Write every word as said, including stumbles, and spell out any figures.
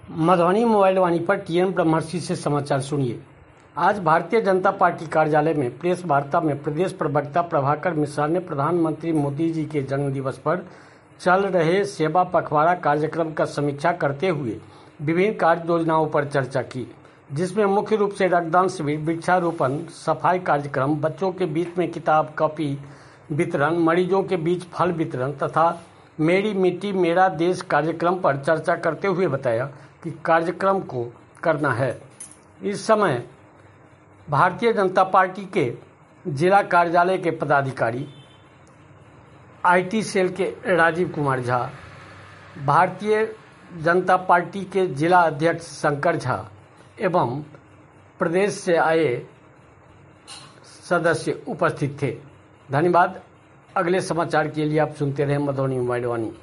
Madhubani mobile वाणी पर TN ब्रह्मर्षि से समाचार सुनिए। आज भारतीय जनता पार्टी कार्यालय में प्रेस वार्ता में प्रदेश प्रवक्ता प्रभाकर मिश्रा ने प्रधानमंत्री मोदी जी के जन्म दिवस पर चल रहे सेवा पखवाड़ा कार्यक्रम का समीक्षा करते हुए विभिन्न कार्य योजनाओं पर चर्चा की, जिसमें मुख्य रूप से रक्तदान शिविर, वृक्षारोपण, सफाई कार्यक्रम, बच्चों के बीच में किताब कॉपी वितरण, मरीजों के बीच फल वितरण तथा मेरी मिट्टी मेरा देश कार्यक्रम पर चर्चा करते हुए बताया कि कार्यक्रम को करना है। इस समय भारतीय जनता पार्टी के जिला कार्यालय के पदाधिकारी, आईटी सेल के राजीव कुमार झा, भारतीय जनता पार्टी के जिला अध्यक्ष शंकर झा एवं प्रदेश से आए सदस्य उपस्थित थे। धन्यवाद। अगले समाचार के लिए आप सुनते रहें मधुबनी मोबाइल वाणी।